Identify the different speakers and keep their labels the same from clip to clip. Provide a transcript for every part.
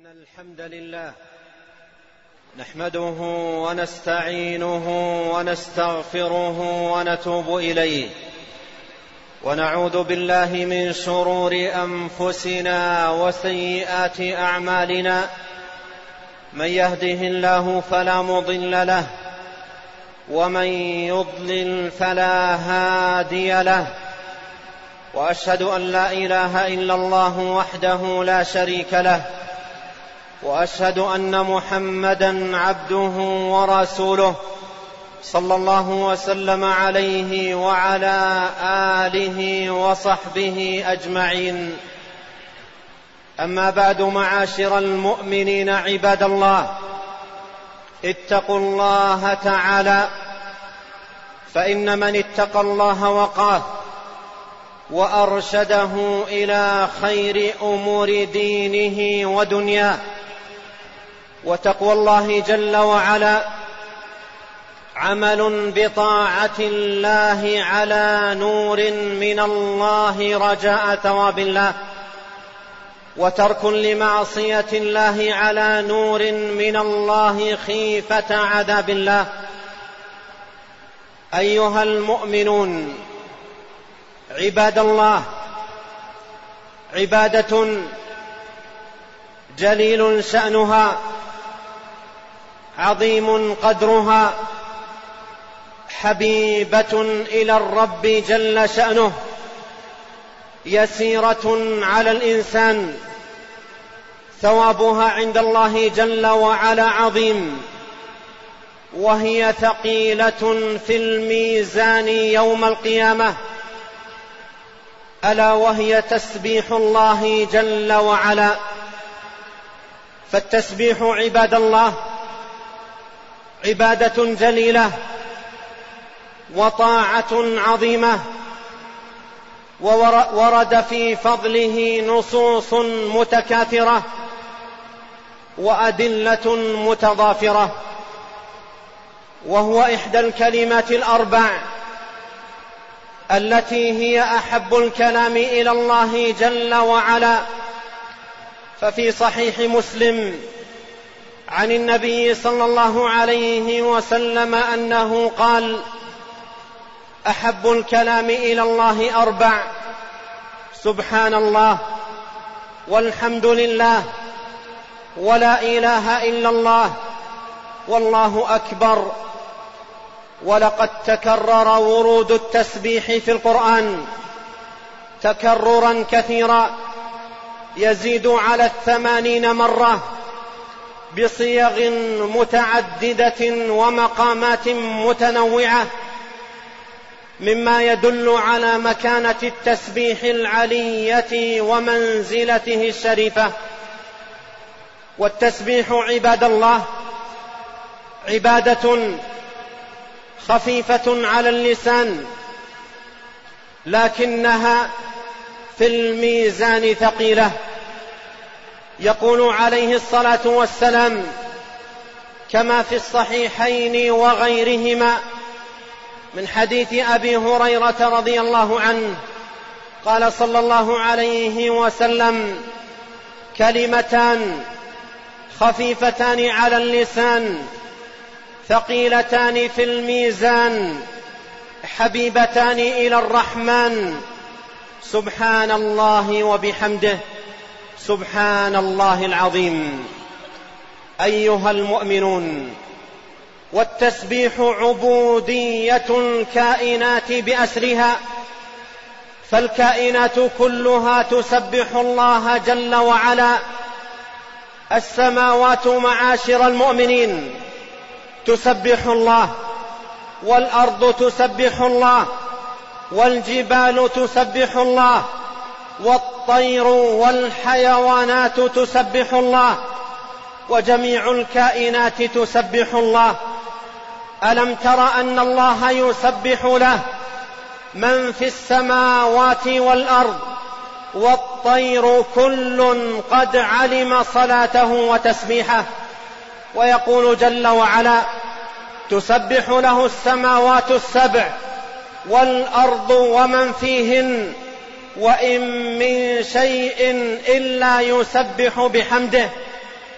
Speaker 1: إن الحمد لله نحمده ونستعينه ونستغفره ونتوب إليه، ونعوذ بالله من شرور أنفسنا وسيئات أعمالنا. من يهده الله فلا مضل له، ومن يضلل فلا هادي له. وأشهد أن لا إله إلا الله وحده لا شريك له، وأشهد أن محمدًا عبده ورسوله صلى الله وسلم عليه وعلى آله وصحبه أجمعين. أما بعد، معاشر المؤمنين عباد الله، اتقوا الله تعالى، فإن من اتقى الله وقاه وأرشده إلى خير أمور دينه ودنياه. وتقوى الله جل وعلا عمل بطاعة الله على نور من الله رجاء ثواب الله، وترك لمعصية الله على نور من الله خيفة عذاب الله. أيها المؤمنون عباد الله، عبادة جليل شأنها، عظيم قدرها، حبيبة إلى الرب جل شأنه، يسيرة على الإنسان، ثوابها عند الله جل وعلا عظيم، وهي ثقيلة في الميزان يوم القيامة، ألا وهي تسبيح الله جل وعلا. فالتسبيح عباد الله عبادة جليلة وطاعة عظيمة، وورد في فضله نصوص متكاثرة وأدلة متضافرة، وهو إحدى الكلمات الأربع التي هي أحب الكلام إلى الله جل وعلا. ففي صحيح مسلم عن النبي صلى الله عليه وسلم أنه قال: أحب الكلام إلى الله أربع: سبحان الله، والحمد لله، ولا إله إلا الله، والله أكبر. ولقد تكرر ورود التسبيح في القرآن تكررا كثيرا يزيد على 80 مرة، بصيغ متعددة ومقامات متنوعة، مما يدل على مكانة التسبيح العلية ومنزلته الشريفة. والتسبيح عباد الله عبادة خفيفة على اللسان، لكنها في الميزان ثقيلة. يقول عليه الصلاة والسلام كما في الصحيحين وغيرهما من حديث أبي هريرة رضي الله عنه قال صلى الله عليه وسلم: كلمتان خفيفتان على اللسان ثقيلتان في الميزان حبيبتان إلى الرحمن، سبحان الله وبحمده، سبحان الله العظيم. أيها المؤمنون، والتسبيح عبودية الكائنات بأسرها، فالكائنات كلها تسبح الله جل وعلا. السماوات معاشر المؤمنين تسبح الله، والأرض تسبح الله، والجبال تسبح الله، والطير والحيوانات تسبح الله، وجميع الكائنات تسبح الله. ألم تر أن الله يسبح له من في السماوات والأرض، والطير كل قد علم صلاته وتسبيحه. ويقول جل وعلا: تسبح له السماوات السبع والأرض ومن فيهن وإن من شيء إلا يسبح بحمده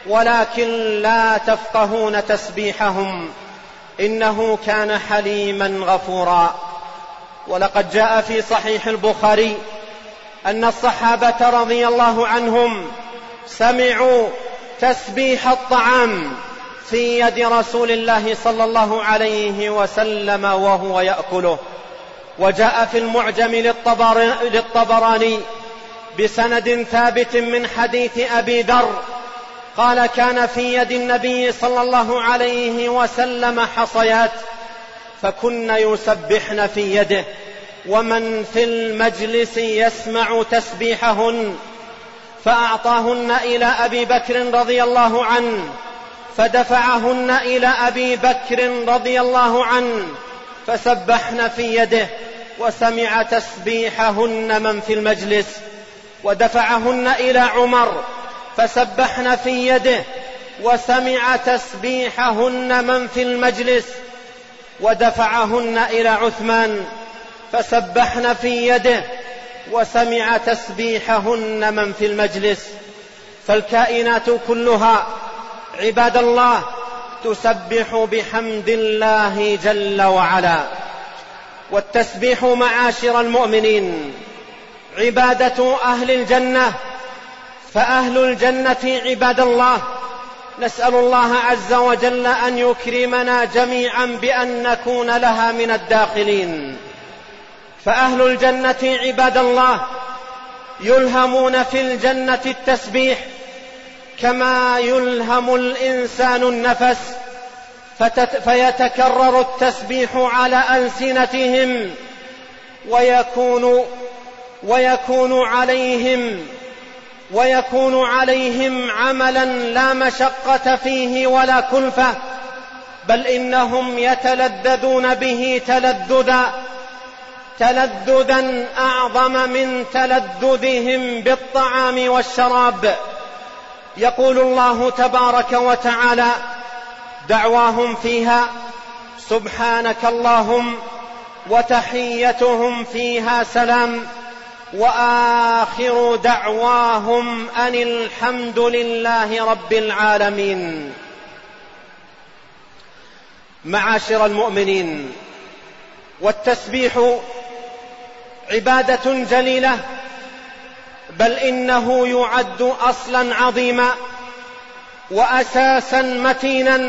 Speaker 1: ولكن لا تفقهون تسبيحهم إنه كان حليما غفورا. ولقد جاء في صحيح البخاري أن الصحابة رضي الله عنهم سمعوا تسبيح الطعام في يد رسول الله صلى الله عليه وسلم وهو يأكله. وجاء في المعجم للطبراني بسند ثابت من حديث أبي ذر قال: كان في يد النبي صلى الله عليه وسلم حصيات فكن يسبحن في يده، ومن في المجلس يسمع تسبيحهن، فأعطاهن إلى أبي بكر رضي الله عنه، فدفعهن إلى أبي بكر رضي الله عنه، فسبحن في يده وسمع تسبيحهن من في المجلس، ودفعهن إلى عمر فسبحن في يده وسمع تسبيحهن من في المجلس، ودفعهن إلى عثمان فسبحن في يده وسمع تسبيحهن من في المجلس. فالكائنات كلها عباد الله تسبح بحمد الله جل وعلا. والتسبيح معاشر المؤمنين عبادة أهل الجنة، فأهل الجنة عباد الله نسأل الله عز وجل أن يكرمنا جميعا بأن نكون لها من الداخلين. فأهل الجنة عباد الله يلهمون في الجنة التسبيح كما يلهم الإنسان النفس، فيتكرر التسبيح على ألسنتهم ويكون عليهم عملا لا مشقة فيه ولا كلفة، بل إنهم يتلذذون به تلذذا أعظم من تلذذهم بالطعام والشراب. يقول الله تبارك وتعالى: دعواهم فيها سبحانك اللهم وتحيتهم فيها سلام وآخر دعواهم أن الحمد لله رب العالمين. معاشر المؤمنين، والتسبيح عبادة جليلة، بل إنه يعد أصلا عظيما وأساسا متينا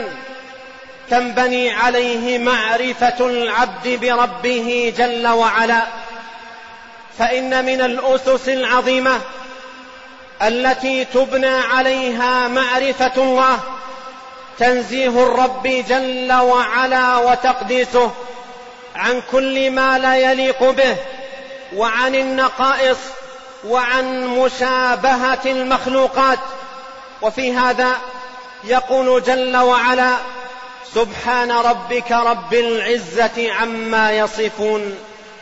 Speaker 1: تنبني عليه معرفة العبد بربه جل وعلا. فإن من الأسس العظيمة التي تبنى عليها معرفة الله تنزيه الرب جل وعلا وتقديسه عن كل ما لا يليق به، وعن النقائص، وعن مشابهة المخلوقات. وفي هذا يقول جل وعلا: سبحان ربك رب العزة عما يصفون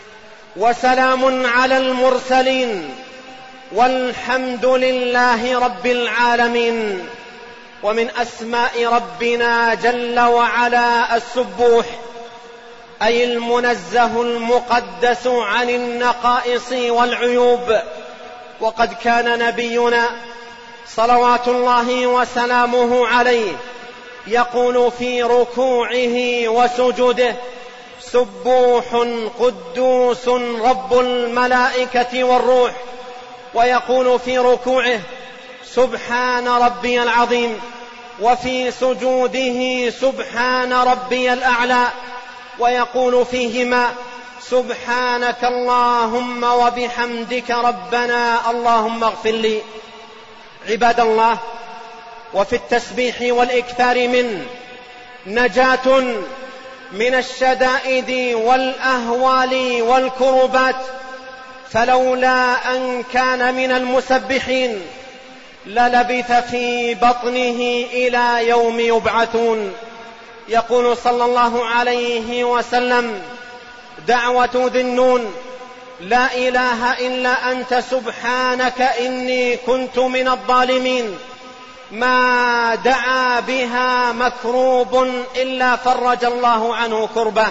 Speaker 1: وسلام على المرسلين والحمد لله رب العالمين. ومن أسماء ربنا جل وعلا السبوح، أي المنزه المقدس عن النقائص والعيوب. وقد كان نبينا صلوات الله وسلامه عليه يقول في ركوعه وسجوده: سبوح قدوس رب الملائكة والروح. ويقول في ركوعه: سبحان ربي العظيم، وفي سجوده: سبحان ربي الأعلى. ويقول فيهما: سبحانك اللهم وبحمدك ربنا اللهم اغفر لي. عباد الله، وفي التسبيح والإكثار منه نجاة من الشدائد والأهوال والكربات، فلولا أن كان من المسبحين للبث في بطنه إلى يوم يبعثون. يقول صلى الله عليه وسلم: دعوة ذي النون: لا إله إلا أنت سبحانك إني كنت من الظالمين، ما دعا بها مكروب إلا فرج الله عنه كربه.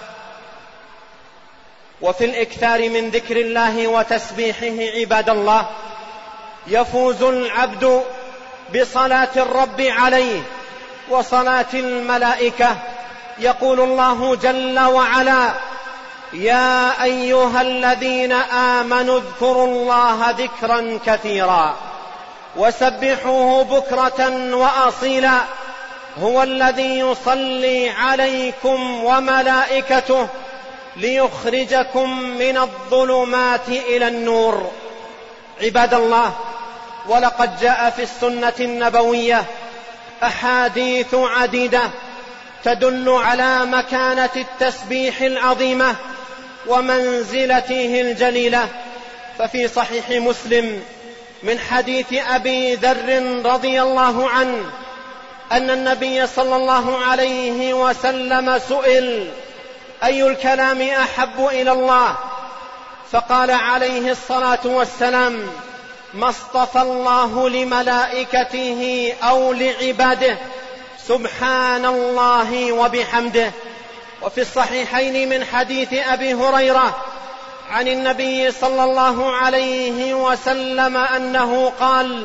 Speaker 1: وفي الإكثار من ذكر الله وتسبيحه عباد الله يفوز العبد بصلاة الرب عليه وصلاة الملائكة. يقول الله جل وعلا: يا أيها الذين آمنوا اذكروا الله ذكرا كثيرا وسبحوه بكرة وأصيلا هو الذي يصلي عليكم وملائكته ليخرجكم من الظلمات إلى النور. عباد الله، ولقد جاء في السنة النبوية أحاديث عديدة تدل على مكانة التسبيح العظيمة ومنزلته الجليلة. ففي صحيح مسلم من حديث أبي ذر رضي الله عنه أن النبي صلى الله عليه وسلم سئل: أي الكلام أحب إلى الله؟ فقال عليه الصلاة والسلام: ما اصطفى الله لملائكته أو لعباده، سبحان الله وبحمده. وفي الصحيحين من حديث أبي هريرة عن النبي صلى الله عليه وسلم أنه قال: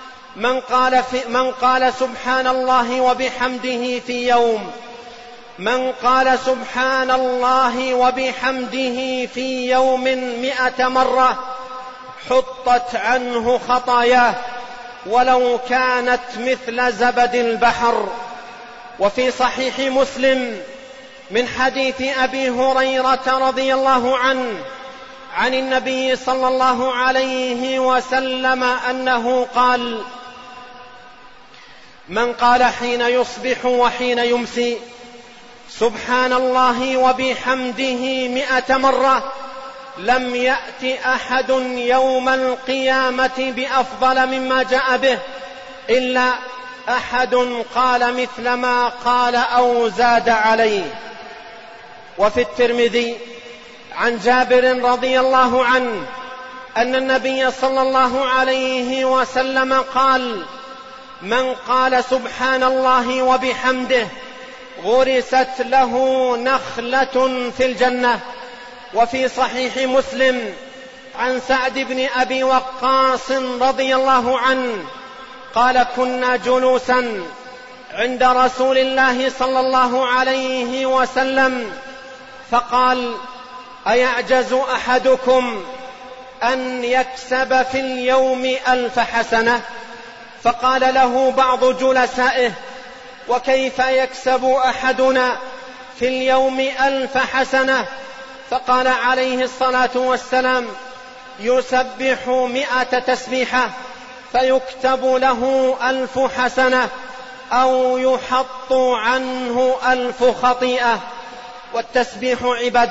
Speaker 1: من قال سبحان الله وبحمده في يوم، من قال سبحان الله وبحمده في يوم 100 مرة حطت عنه خطاياه ولو كانت مثل زبد البحر. وفي صحيح مسلم من حديث أبي هريرة رضي الله عنه عن النبي صلى الله عليه وسلم أنه قال: من قال حين يصبح وحين يمسي سبحان الله وبحمده 100 مرة لم يأت أحد يوم القيامة بأفضل مما جاء به إلا أحد قال مثل ما قال أو زاد عليه. وفي الترمذي عن جابر رضي الله عنه أن النبي صلى الله عليه وسلم قال: من قال سبحان الله وبحمده غرست له نخلة في الجنة. وفي صحيح مسلم عن سعد بن أبي وقاص رضي الله عنه قال: كنا جلوسا عند رسول الله صلى الله عليه وسلم فقال: أيعجز أحدكم أن يكسب في اليوم 1000 حسنة؟ فقال له بعض جلسائه: وكيف يكسب أحدنا في اليوم 1000 حسنة؟ فقال عليه الصلاة والسلام: يسبح 100 تسبيحة فيكتب له 1000 حسنة أو يحط عنه 1000 خطيئة. والتسبيح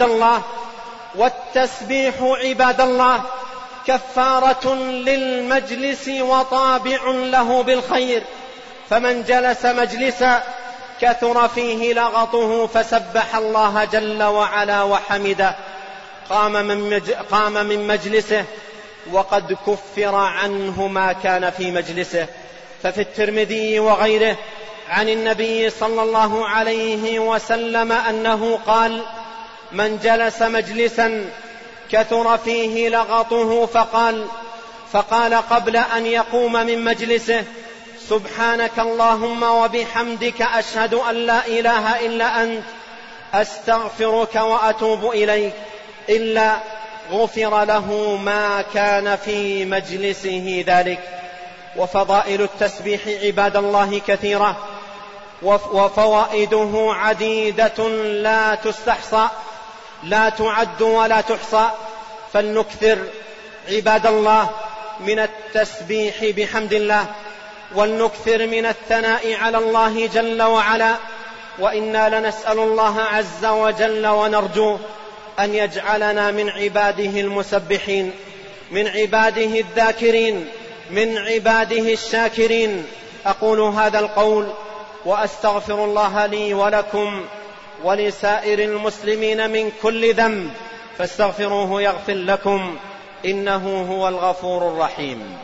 Speaker 1: عباد الله كفارة للمجلس وطابع له بالخير. فمن جلس مجلسا كثر فيه لغطه فسبح الله جل وعلا وحمده قام من مجلسه وقد كفر عنه ما كان في مجلسه. ففي الترمذي وغيره عن النبي صلى الله عليه وسلم أنه قال: من جلس مجلسا كثر فيه لغطه فقال قبل أن يقوم من مجلسه: سبحانك اللهم وبحمدك أشهد أن لا إله إلا أنت أستغفرك وأتوب إليك، إلا غفر له ما كان في مجلسه ذلك. وفضائل التسبيح عباد الله كثيرة وفوائده عديدة لا تستحصى، لا تعد ولا تحصى. فلنكثر عباد الله من التسبيح بحمد الله، ولنكثر من الثناء على الله جل وعلا. وإنا لنسأل الله عز وجل ونرجو أن يجعلنا من عباده المسبحين، من عباده الذاكرين، من عباده الشاكرين. أقول هذا القول وأستغفر الله لي ولكم ولسائر المسلمين من كل ذنب، فاستغفروه يغفر لكم، إنه هو الغفور الرحيم.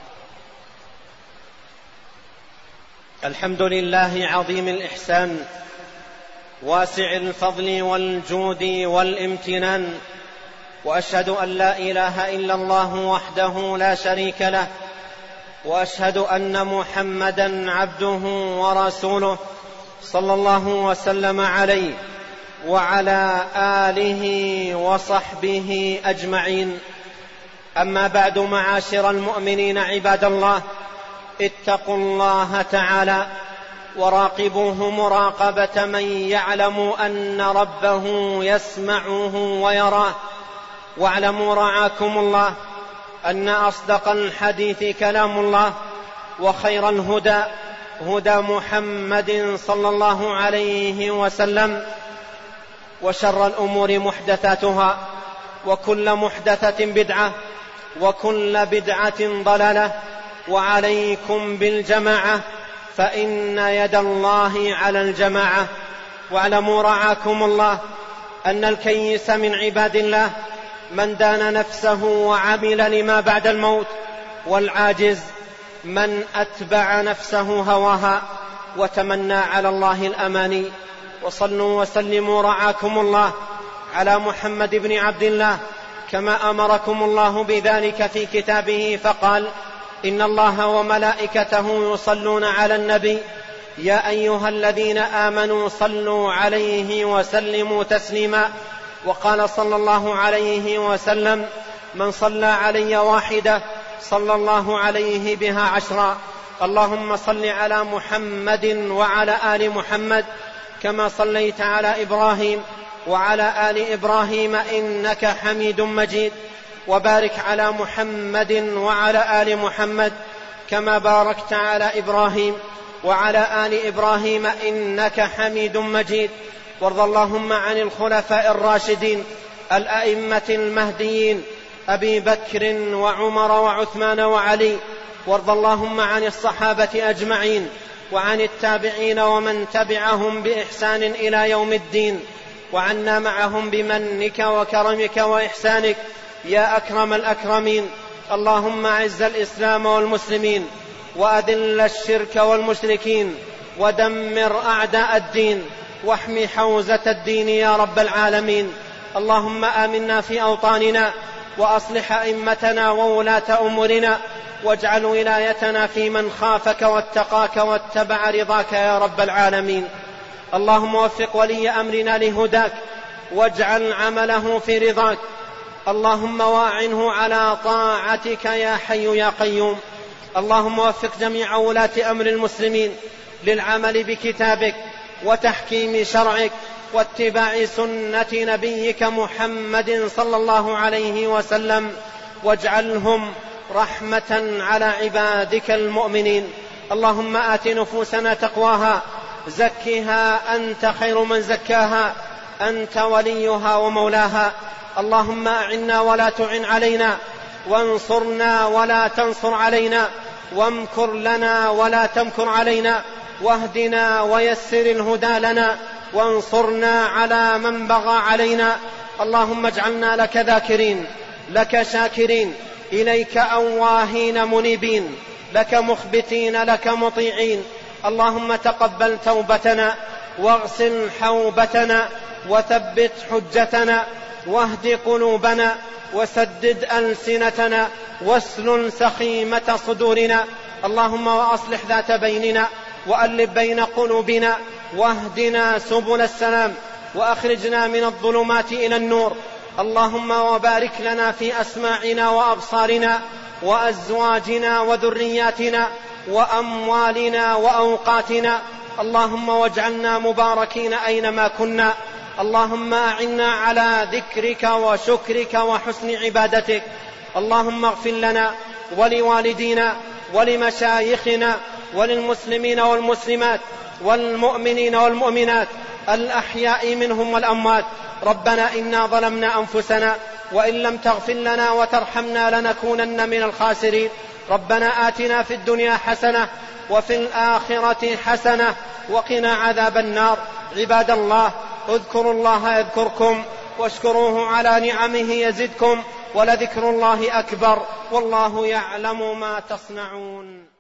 Speaker 1: الحمد لله عظيم الإحسان واسع الفضل والجود والامتنان، وأشهد أن لا إله إلا الله وحده لا شريك له، وأشهد أن محمدا عبده ورسوله صلى الله وسلم عليه وعلى آله وصحبه أجمعين. أما بعد، معاشر المؤمنين عباد الله، اتقوا الله تعالى وراقبوه مراقبة من يعلم أن ربه يسمعه ويراه. واعلموا رعاكم الله أن أصدق الحديث كلام الله، وخير الهدى هدى محمد صلى الله عليه وسلم، وشر الأمور محدثاتها، وكل محدثة بدعة، وكل بدعة ضلالة. وعليكم بالجماعة، فإن يد الله على الجماعة. واعلموا رعاكم الله أن الكيس من عباد الله من دان نفسه وعمل لما بعد الموت، والعاجز من أتبع نفسه هواها وتمنى على الله الأماني. وصلوا وسلموا رعاكم الله على محمد بن عبد الله كما أمركم الله بذلك في كتابه، فقال: إن الله وملائكته يصلون على النبي يا أيها الذين آمنوا صلوا عليه وسلموا تسليما. وقال صلى الله عليه وسلم: من صلى علي واحدة صلى الله عليه بها 10. اللهم صل على محمد وعلى آل محمد كما صليت على إبراهيم وعلى آل إبراهيم إنك حميد مجيد. وبارك على محمد وعلى آل محمد كما باركت على إبراهيم وعلى آل إبراهيم إنك حميد مجيد. وارض اللهم عن الخلفاء الراشدين الأئمة المهديين أبي بكر وعمر وعثمان وعلي. وارض اللهم عن الصحابة أجمعين وعن التابعين ومن تبعهم بإحسان إلى يوم الدين، وعنا معهم بمنك وكرمك وإحسانك يا أكرم الأكرمين. اللهم أعز الإسلام والمسلمين، وأذل الشرك والمشركين، ودمر أعداء الدين، واحمِ حوزة الدين يا رب العالمين. اللهم آمنا في أوطاننا، وأصلح أئمتنا وولاة أمورنا، واجعل ولايتنا في من خافك واتقاك واتبع رضاك يا رب العالمين. اللهم وفق ولي أمرنا لهداك، واجعل عمله في رضاك. اللهم واعنه على طاعتك يا حي يا قيوم. اللهم وفق جميع ولاة أمر المسلمين للعمل بكتابك وتحكيم شرعك واتباع سنة نبيك محمد صلى الله عليه وسلم، واجعلهم رحمة على عبادك المؤمنين. اللهم آت نفوسنا تقواها، زكها أنت خير من زكاها، أنت وليها ومولاها. اللهم أعنا ولا تعن علينا، وانصرنا ولا تنصر علينا، وامكر لنا ولا تمكر علينا، واهدنا ويسر الهدى لنا، وانصرنا على من بغى علينا. اللهم اجعلنا لك ذاكرين، لك شاكرين، إليك أواهين منيبين، لك مخبتين، لك مطيعين. اللهم تقبل توبتنا، واغسل حوبتنا، وثبت حجتنا، واهد قلوبنا، وسدد ألسنتنا، واسلل سخيمة صدورنا. اللهم وأصلح ذات بيننا، وألف بين قلوبنا، واهدنا سبل السلام، وأخرجنا من الظلمات إلى النور. اللهم وبارك لنا في أسماعنا وأبصارنا وأزواجنا وذرياتنا وأموالنا وأوقاتنا. اللهم واجعلنا مباركين أينما كنا. اللهم أعنا على ذكرك وشكرك وحسن عبادتك. اللهم اغفر لنا ولوالدينا ولمشايخنا وللمسلمين والمسلمات والمؤمنين والمؤمنات الأحياء منهم والأموات. ربنا إنا ظلمنا أنفسنا، وإن لم تغفر لنا وترحمنا لنكونن من الخاسرين. ربنا آتنا في الدنيا حسنة وفي الآخرة حسنة وقنا عذاب النار. عباد الله، اذكروا الله يذكركم، واشكروه على نعمه يزدكم، ولذكر الله أكبر، والله يعلم ما تصنعون.